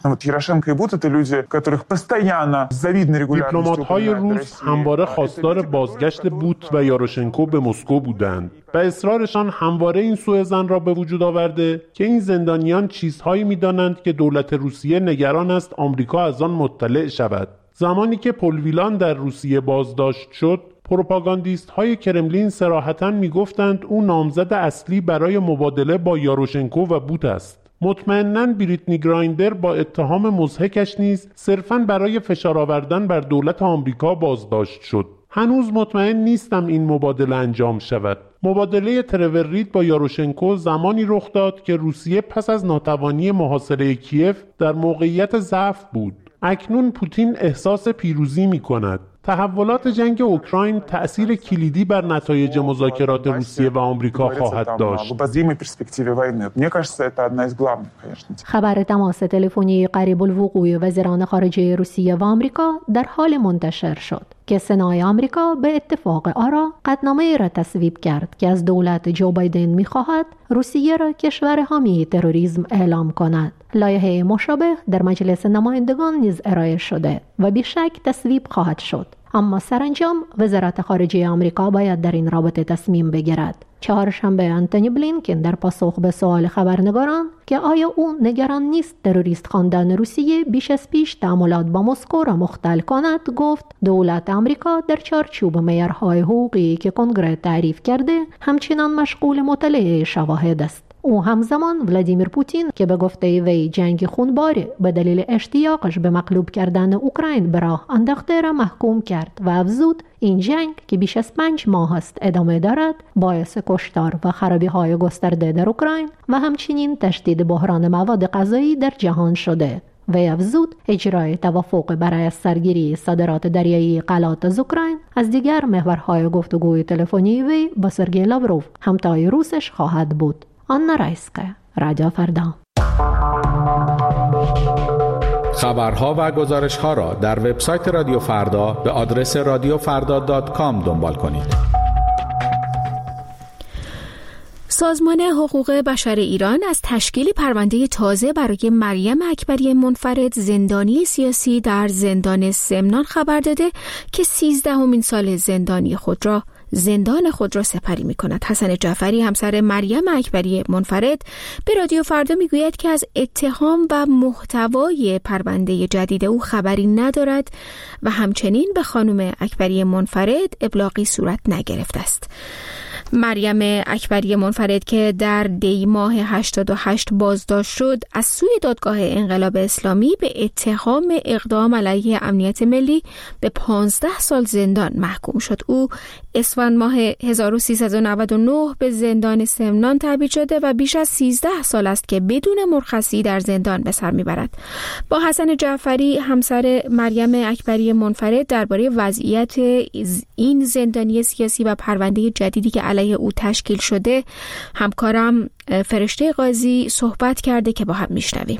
دیپلمات‌های روس همواره خواستار بازگشت بوت و یاروشنکو به مسکو بودند و اصرارشان همواره این سوءظن را به وجود آورده که این زندانیان چیزهایی می‌دانند که دولت روسیه نگران است آمریکا از آن مطلع شود. زمانی که پول ویلان در روسیه بازداشت شد، پروپاگاندیست های کرملین صراحتاً میگفتند او نامزد اصلی برای مبادله با یاروشنکو و بوت است. مطمئناً بریتنی گرایندر با اتهام مضحکش نیز صرفاً برای فشار آوردن بر دولت آمریکا بازداشت شد. هنوز مطمئن نیستم این مبادله انجام شود. مبادله ترور رید با یاروشنکو زمانی رخ داد که روسیه پس از ناتوانی محاصره کیف در موقعیت ضعف بود. اکنون پوتین احساس پیروزی می کند. تحولات جنگ اوکراین تأثیر کلیدی بر نتایج مذاکرات روسیه و آمریکا خواهد داشت. خبر تماس تلفنی قریب الوقوع وزیران خارجه روسیه و آمریکا در حال منتشر شد که سنای آمریکا به اتفاق آرا قطعنامه‌ای را تصویب کرد که از دولت جو بایدن می‌خواهد روسیه را کشور حامی تروریسم اعلام کند. لایحه مشابه در مجلس نمایندگان نیز ارائه شده و بیشک تصویب خواهد شد. اما سرانجام وزارت خارجه آمریکا باید در این رابطه تصمیم بگیرد. چهارشنبه آنتونی بلینکن در پاسخ به سوال خبرنگاران که آیا او نگران نیست تروریست خواندن روسیه بیش از پیش تعاملات با مسکو را مختل کند، گفت دولت آمریکا در چارچوب معیارهای حقوقی که کنگره تعریف کرده همچنان مشغول مطالعه شواهد است. او همزمان ولادیمیر پوتین که به گفته وی جنگ خونباری به دلیل اشتیاقش به مغلوب کردن اوکراین به راه انداخته را محکوم کرد و افزود این جنگ که بیش از 5 ماه است ادامه دارد باعث کشتار و خرابی‌های گسترده در اوکراین و همچنین تشدید بحران مواد غذایی در جهان شده. وی افزود اجرای توافق برای سرگیری صادرات دریایی غلات از اوکراین از دیگر محورهای گفتگوی تلفنی وی با سرگئی لاوروف همتای روسش خواهد بود. آنا رایسکا، رادیو فردا. خبرها و گزارش‌ها را در وبسایت رادیو فردا به آدرس radiofarda.com دنبال کنید. سازمان حقوق بشر ایران از تشکیل پرونده تازه برای مریم اکبری منفرد زندانی سیاسی در زندان سمنان خبر داده که 13مین سال زندان خود را سپری می کند. حسن جعفری همسر مریم اکبری منفرد به رادیو فردا می گوید که از اتهام و محتوای پرونده جدید او خبری ندارد و همچنین به خانم اکبری منفرد ابلاغی صورت نگرفته است. مریم اکبری منفرد که در دی ماه 88 بازداشت شد از سوی دادگاه انقلاب اسلامی به اتهام اقدام علیه امنیت ملی به 15 سال زندان محکوم شد. او اسفند ماه 1399 به زندان سمنان تبعید شده و بیش از 13 سال است که بدون مرخصی در زندان به سر میبرد. با حسن جعفری همسر مریم اکبری منفرد درباره وضعیت این زندانی سیاسی و پرونده جدیدی که علیه او تشکیل شده همکارم فرشته قاضی صحبت کرده که با هم میشنویم.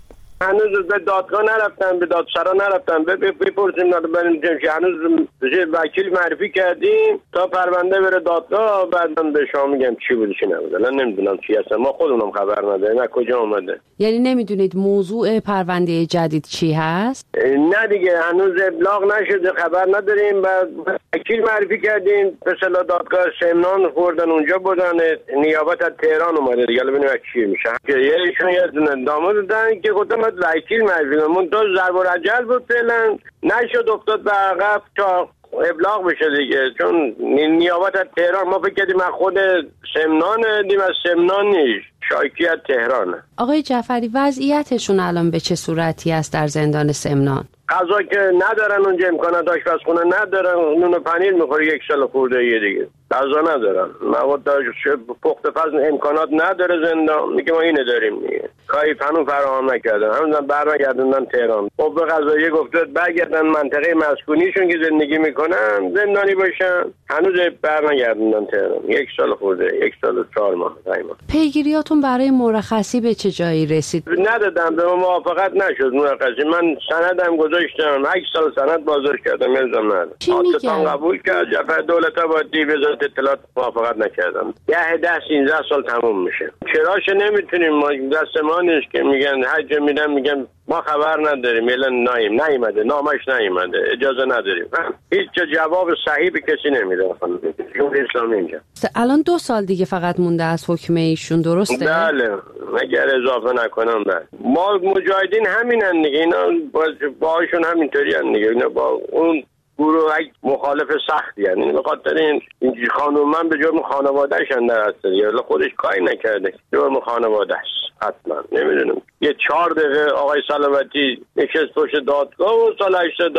هنوز به دادگاه نرفتن، به دادسرا نرفتن، بپرسیم بریم که هنوز وکیل معرفی کردیم تا پرونده بره دادگاه، بعدا به شما میگم چی بوده چی نبوده. من نمیدونم چی هست، ما خودمونم خبر نداریم از کجا اومده. یعنی نمیدونید موضوع پرونده جدید چی هست؟ نه دیگه هنوز ابلاغ نشده، خبر نداریم. بعد وکیل معرفی کردیم به اصطلاح دادگاه سمنان خوردن اونجا بودن، نیابت از تهران اومده دیگه، ببینیم چی میشه. که ایشون یه دونه داماد دادن که گفتم وکیل معرفی من تو ضرب العجل بود فعلا نشد، افتاد به عقب تا ابلاغ بشه دیگه، چون نیابت از تهران ما فکر کردیم از خود سمنان، دیم از سمنان نیست، شایکی از تهرانه. آقای جعفری وضعیتشون الان به چه صورتی است در زندان سمنان؟ غذا که ندارن اونجا، امکانات آشپزخونه ندارن، نون و پنیر میخوره 1 سال خورده یه دیگه، غذا ندارن، مواد پخت پز امکانات نداره زندان. میگه ما اینو داریم دیگه، کاری هنوز فراهم نکردن، هنوز برنگردوندن تهران. قوه قضاییه گفته برگردن منطقه مسکونیشون که زندگی میکنن زندانی باشن، هنوز برنگردوندن تهران. 1 سال خورده، 1 سال و 4 ماه. پیگیریاتون برای مرخصی به چه جایی رسید؟ ندادم، به موافقت نشد مرخصی. من سندم گذاشتم، 8 سال سند بازداشت کردم، الزام ندادم. آتتان قبول کرد، جعفر دولت آبادی وزارت اطلاعات موافقت نکردم. 10-13 سال تموم میشه. چراش نمیتونیم، ما دست ما نیست که میگن هر جا میرن میگن ما خبر نداریم، الان نیومده، نامش نیومده، اجازه نداریم. هیچ جواب صحیح به کسی نمیده. جمهوری اسلامی اینجا الان 2 سال دیگه فقط مونده از حکم ایشون، درسته؟ بله، اگر اضافه نکنم. بله، ما مجاهدین همینن دیگه، اینا باهاشون همینطوری ان دیگه، اینا با اون گروه مخالف سختی هستند. یعنی به خاطر این خانم من به جرم خانواده‌اش اندر هست دیگه، خودش کاری نکرده، جرم خانواده است حتما. نمیدونم یه 4 دقیقه آقای سلامتی نشست پشت دادگاه و سال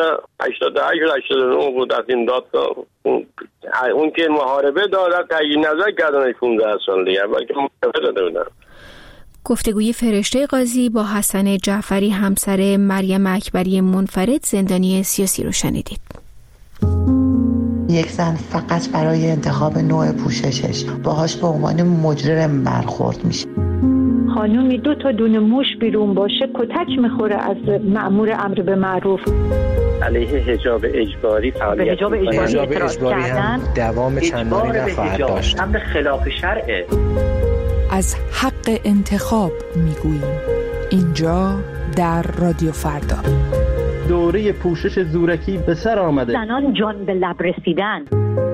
88 بود از این دادگاه اون که محاربه داد تغییر نظر کردن 15 سال دیگه، بلکه محاربه داده بودن. گفتگوی فرشته قاضی با حسن جعفری همسر مریم اکبری منفرد زندانی سیاسی رو شنیدید. یک زن فقط برای انتخاب نوع پوششش باهاش به عنوان مجرم برخورد میشه. خانومی 2 تا دونه موش بیرون باشه کتک میخوره از مأمور امر به معروف. علیه حجاب اجباری فعالیت حجاب اجباری هم دوام چندانی نخواهد داشت. امر خلاف شرعه. از حق انتخاب میگوییم اینجا در رادیو فردا. دوره پوشش زورکی به سر آمده. زنان جان به لب رسیدن.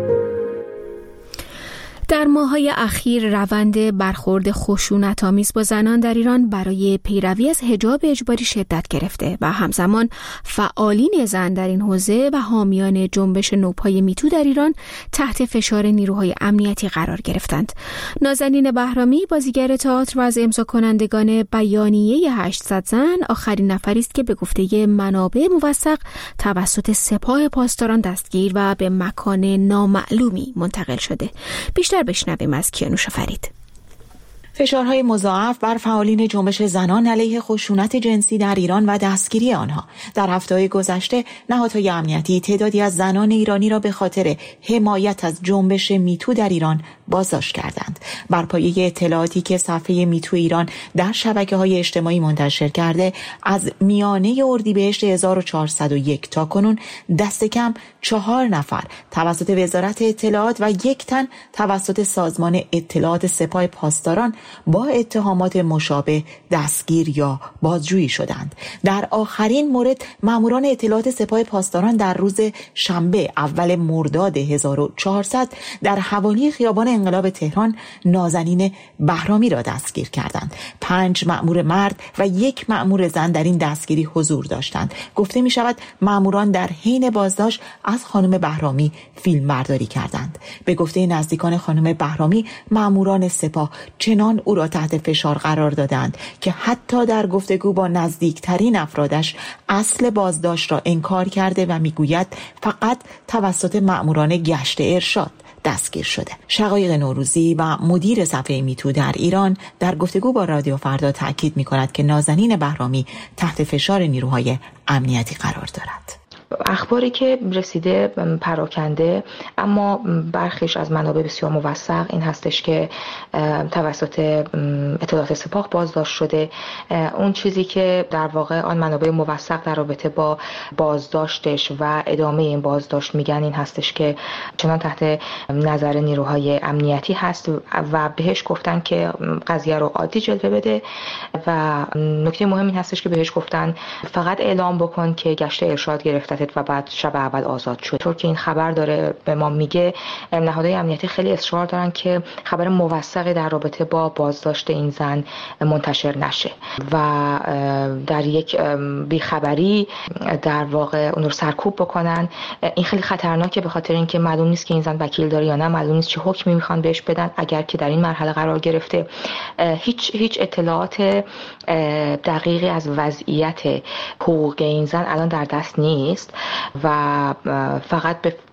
در ماه‌های اخیر روند برخورد خشونت‌آمیز با زنان در ایران برای پیروی از حجاب اجباری شدت گرفته و همزمان فعالین زن در این حوزه و حامیان جنبش نوپای میتو در ایران تحت فشار نیروهای امنیتی قرار گرفتند. نازنین بهرامی بازیگر تئاتر و از امضا کنندگان بیانیه 800 زن آخرین نفری است که به گفته منابع موثق توسط سپاه پاسداران دستگیر و به مکان نامعلومی منتقل شده. بیشتر بشنویم از کیانوش فرید. فشارهای مضاعف بر فعالین جنبش زنان علیه خشونت جنسی در ایران و دستگیری آنها. در هفته‌های گذشته نهادهای امنیتی تعدادی از زنان ایرانی را به خاطر حمایت از جنبش میتو در ایران بازداشت کردند. بر پایه اطلاعاتی که صفحه میتو ایران در شبکه‌های اجتماعی منتشر کرده، از میانه اردیبهشت 1401 تا کنون دست کم 4 نفر توسط وزارت اطلاعات و 1 تن توسط سازمان اطلاعات سپاه پاسداران با اتهامات مشابه دستگیر یا بازجویی شدند. در آخرین مورد ماموران اطلاعات سپاه پاسداران در روز شنبه اول مرداد 1400 در حوالی خیابان انقلاب تهران نازنین بهرامی را دستگیر کردند. 5 مأمور مرد و 1 مأمور زن در این دستگیری حضور داشتند. گفته می شود مأموران در حین بازداشت از خانم بهرامی فیلم برداری کردند. به گفته نزدیکان خانم بهرامی، مأموران سپاه چنان او را تحت فشار قرار دادند که حتی در گفتگو با نزدیکترین افرادش اصل بازداشت را انکار کرده و میگوید فقط توسط مأموران گشت ارشاد دستگیر شده. شقایق نوروزی و مدیر صفحه میتو در ایران در گفتگو با رادیو فردا تاکید می‌کند که نازنین بهرامی تحت فشار نیروهای امنیتی قرار دارد. اخباری که رسیده پراکنده، اما برخیش از منابع بسیار موثق این هستش که توسط اطلاعات سپاه بازداشت شده. اون چیزی که در واقع آن منابع موثق در رابطه با بازداشتش و ادامه این بازداشت میگن این هستش که چنان تحت نظر نیروهای امنیتی هست و بهش گفتن که قضیه رو عادی جلوه بده و نکته مهم این هستش که بهش گفتن فقط اعلام بکن که گشت ارشاد گرفته و بعد شب اول آزاد شد. طور که این خبر داره به ما میگه، نهادهای امنیتی خیلی اصرار دارن که خبر موثقی در رابطه با بازداشت این زن منتشر نشه و در یک بیخبری در واقع اون رو سرکوب بکنن. این خیلی خطرناکه به خاطر اینکه معلوم نیست که این زن وکیل داره یا نه، معلوم نیست چه حکمی میخوان بهش بدن. اگر که در این مرحله قرار گرفته هیچ اطلاعات دقیقی از وضعیت حقوقی این زن الان در دست نیست و فقط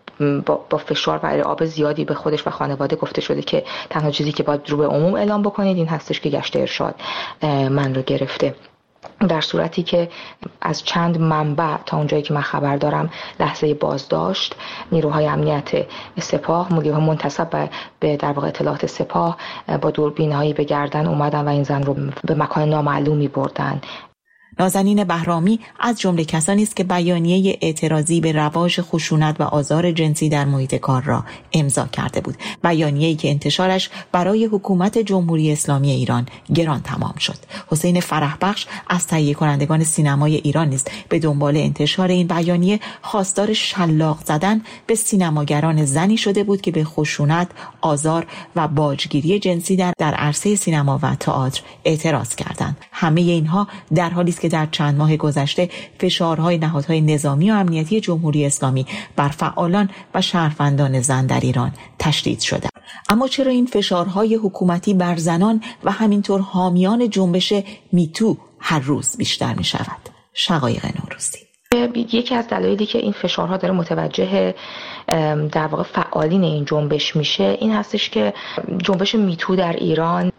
با فشار و ارعاب زیادی به خودش و خانواده گفته شده که تنها چیزی که باید رو به عموم اعلام بکنید این هستش که گشت ارشاد من رو گرفته. در صورتی که از چند منبع تا اونجایی که من خبر دارم لحظه بازداشت نیروهای امنیت سپاه، مدیرها منتسب به در واقع اطلاعات سپاه با دوربین‌هایی به گردن اومدن و این زن رو به مکان نامعلومی بردن. نازنین بهرامی از جمله کسانی است که بیانیه اعتراضی به رواج خشونت و آزار جنسی در محیط کار را امضا کرده بود. بیانیه‌ای که انتشارش برای حکومت جمهوری اسلامی ایران گران تمام شد. حسین فرحبخش از تهیه کنندگان سینمای ایران نیز به دنبال انتشار این بیانیه خواستار شلاق زدن به سینماگران زنی شده بود که به خشونت، آزار و باجگیری جنسی در عرصه سینما و تئاتر اعتراض کردند. همه اینها در حالی است که در چند ماه گذشته فشارهای نهادهای نظامی و امنیتی جمهوری اسلامی بر فعالان و شهروندان زن در ایران تشدید شده. اما چرا این فشارهای حکومتی بر زنان و همینطور حامیان جنبش میتو هر روز بیشتر می شود؟ شقایق نوروزی. یکی از دلایلی که این فشارها داره متوجه در واقع فعالین این جنبش میشه این هستش که جنبش میتو در ایران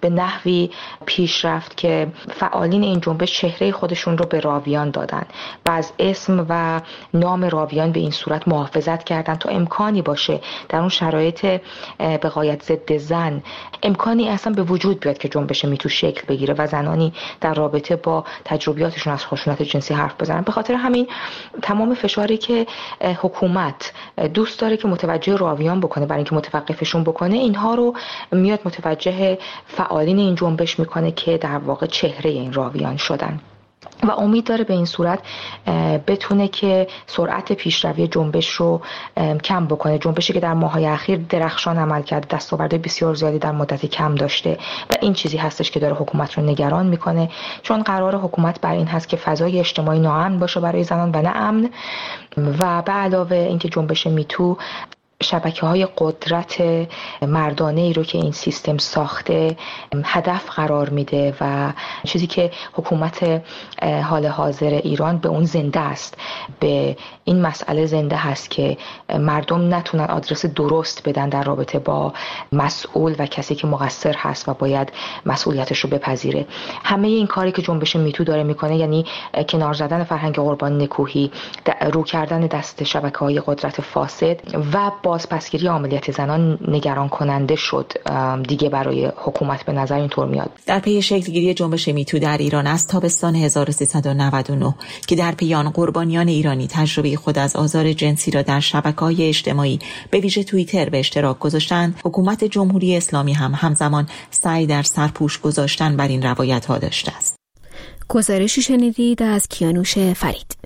به نحوی پیش رفت که فعالین این جنبش چهره خودشون رو به راویان دادن و از اسم و نام راویان به این صورت محافظت کردن تا امکانی باشه در اون شرایط به غایت ضد زن امکانی اصلا به وجود بیاد که جنبش میتو شکل بگیره و زنانی در رابطه با تجربیاتشون از خشونت جنسی حرف بزنن. به خاطر همین تمام فشاری که حکومت دوست داره که متوجه راویان بکنه برای اینکه متوقفشون بکنه، اینها رو میاد متوجه فعالین این جنبش میکنه که در واقع چهره این راویان شدن و امید داره به این صورت بتونه که سرعت پیشروی جنبش رو کم بکنه. جنبشی که در ماه‌های اخیر درخشان عمل کرده، دستاورد بسیار زیادی در مدت کم داشته و این چیزی هستش که داره حکومت رو نگران میکنه، چون قرار حکومت بر این هست که فضای اجتماعی ناامن باشه برای زنان و نه امن. و به علاوه اینکه جنبش میتو شبکه‌های قدرت مردانه ای رو که این سیستم ساخته هدف قرار میده و چیزی که حکومت حال حاضر ایران به اون زنده است، به این مسئله زنده هست که مردم نتونن آدرس درست بدن در رابطه با مسئول و کسی که مقصر هست و باید مسئولیتش رو بپذیره. همه این کاری که جنبش میتو داره میکنه، یعنی کنار زدن فرهنگ قربان نکوهی، رو کردن دست شبکه‌های قدرت فاسد و بازپسگیری عملیات زنان نگران کننده شد دیگه برای حکومت. به نظر اینطور میاد. در پی شکلگیری جنبش میتو در ایران از تابستان 1399 که در پی آن قربانیان ایرانی تجربه خود از آزار جنسی را در شبکه‌های اجتماعی به ویژه توییتر به اشتراک گذاشتند، حکومت جمهوری اسلامی هم همزمان سعی در سرپوش گذاشتن بر این روایت‌ها داشته است. گزارشی شنیدید از کیانوش فرید.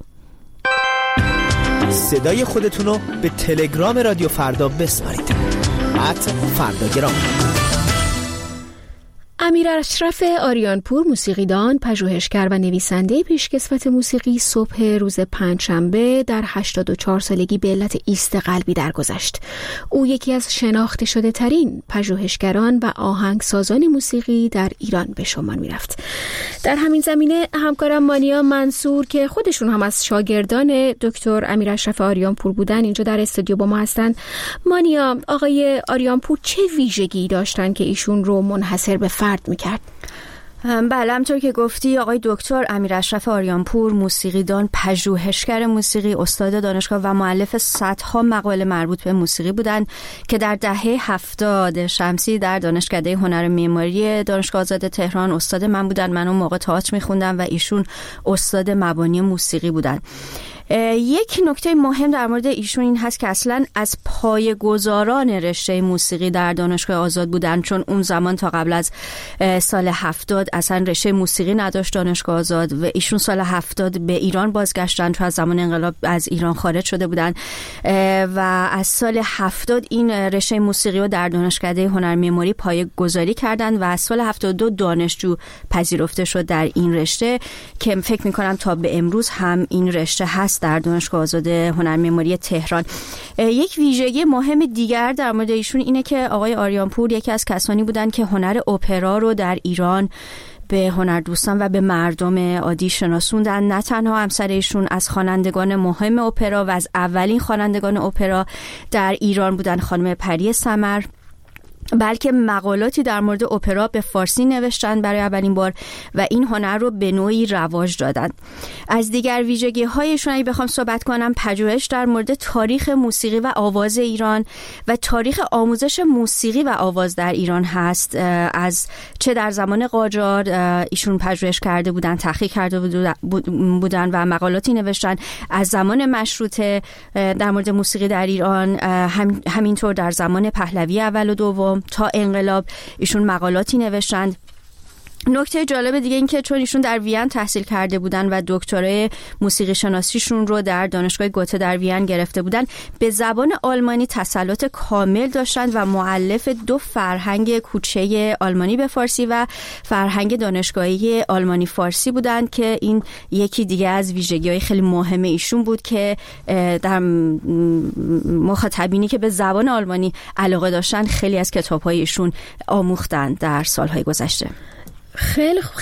صدای خودتون رو به تلگرام رادیو فردا بسپارید. @فرداگرام. امیر اشرف آریانپور، موسیقیدان، پژوهشگر و نویسنده پیشکسوت موسیقی، صبح روز پنجشنبه در 84 سالگی به علت ایست قلبی درگذشت. او یکی از شناخته شده ترین پژوهشگران و آهنگسازان موسیقی در ایران به شمار می رفت. در همین زمینه همکارم مانیا منصور که خودشون هم از شاگردان دکتر امیر اشرف آریانپور بودن اینجا در استودیو با ما هستن. مانیا، آقای آریانپور چه ویژگی داشتن که ایشون رو منحصر به فرد میکرد؟ بله، همطور که گفتی آقای دکتر امیر اشرف آریانپور موسیقیدان، پژوهشگر موسیقی، استاد دانشگاه و مؤلف صدها مقاله مربوط به موسیقی بودند که در دهه 70 شمسی در دانشکده هنر معماری دانشگاه آزاد تهران استاد من بودن. من اون موقع تئاتر میخوندم و ایشون استاد مبانی موسیقی بودن. یک نکته مهم در مورد ایشون این هست که اصلا از پایه‌گذاران رشته موسیقی در دانشگاه آزاد بودن، چون اون زمان تا قبل از سال 70 اصلا رشته موسیقی نداشت دانشگاه آزاد و ایشون سال 70 به ایران بازگشتن، چون از زمان انقلاب از ایران خارج شده بودن و از سال 70 این رشته موسیقی رو در دانشکده هنر معماری پایه‌گذاری کردن و از سال 72 دانشجو پذیرفته شد در این رشته که فکر می‌کنم تا به امروز هم این رشته هست در دانشگاه آزاد هنر معماری تهران. یک ویژگی مهم دیگر در مورد ایشون اینه که آقای آریانپور یکی از کسانی بودن که هنر اپرا رو در ایران به هنردوستان و به مردم عادی شناسوندن. نه تنها همسر ایشون از خوانندگان مهم اپرا و از اولین خوانندگان اپرا در ایران بودن، خانم پری سمر، بلکه مقالاتی در مورد اپرا به فارسی نوشتن برای اولین بار و این هنر رو به نوعی رواج دادن. از دیگر ویژگی هایشون اگه بخوام صحبت کنم، پژوهش در مورد تاریخ موسیقی و آواز ایران و تاریخ آموزش موسیقی و آواز در ایران هست. از چه در زمان قاجار ایشون پژوهش کرده بودن، تحقیق کرده بودن و مقالاتی نوشتن، از زمان مشروطه در مورد موسیقی در ایران، همینطور در زمان پهلوی اول و دوم تا انقلاب ایشون مقالاتی نوشتند. نکته جالب دیگه این که چون ایشون در وین تحصیل کرده بودن و دکترای موسیقی شناسیشون رو در دانشگاه گوته در وین گرفته بودن، به زبان آلمانی تسلط کامل داشتند و مؤلف 2 فرهنگ کوچه آلمانی به فارسی و فرهنگ دانشگاهی آلمانی فارسی بودند که این یکی دیگه از ویژگی‌های خیلی مهم ایشون بود که در مخاطبینی که به زبان آلمانی علاقه داشتن خیلی از کتاب‌های ایشون آموختند در سال‌های گذشته. خیلی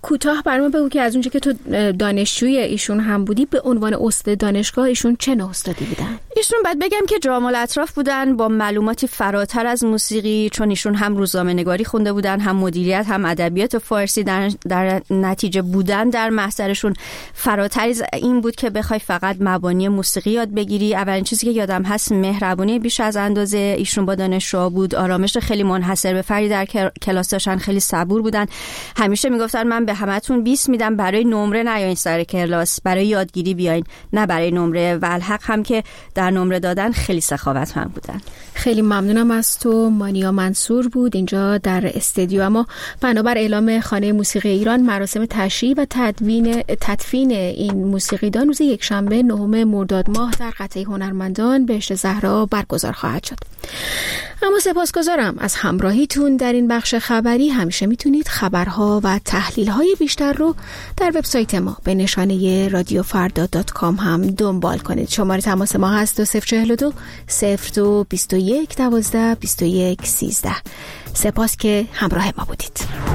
کوتاه برام بگو که از اونجا که تو دانشجوی ایشون هم بودی، به عنوان استاد دانشگاه ایشون چه نوع استادی بودن؟ ایشون بعد بگم که جامع الاطراف بودن، با معلوماتی فراتر از موسیقی، چون ایشون هم روزنامه‌نگاری خونده بودن، هم مدیریت، هم ادبیات فارسی. در نتیجه بودن در محضرشون فراتر از این بود که بخوای فقط مبانی موسیقی یاد بگیری. اولین چیزی که یادم هست مهربونی بیش از اندازه ایشون با دانشجوها بود، آرامش خیلی منحصر به فردی در کلاس داشتن، خیلی صبور بودن. همیشه میگفتن من به همتون 20 میدم، برای نمره نیاین سر کلاس، برای یادگیری بیاین، نه برای نمره. و الحق هم که در نمره دادن خیلی سخاوتمند بودن. خیلی ممنونم از تو. مانیا منصور بود اینجا در استودیو. اما بنابر اعلام خانه موسیقی ایران، مراسم تشییع و تدفین این موسیقیدان روز یکشنبه 9 مرداد ماه در قطعه هنرمندان بهشت زهرا برگزار خواهد شد. اما سپاسگزارم از همراهیتون در این بخش خبری. همیشه میتونید خبرها و تحلیل‌های بیشتر رو در وبسایت ما به نشانه radiofarda.com هم دنبال کنید. شماره تماس ما هست 2042 02 21 12 21 13. سپاس که همراه ما بودید.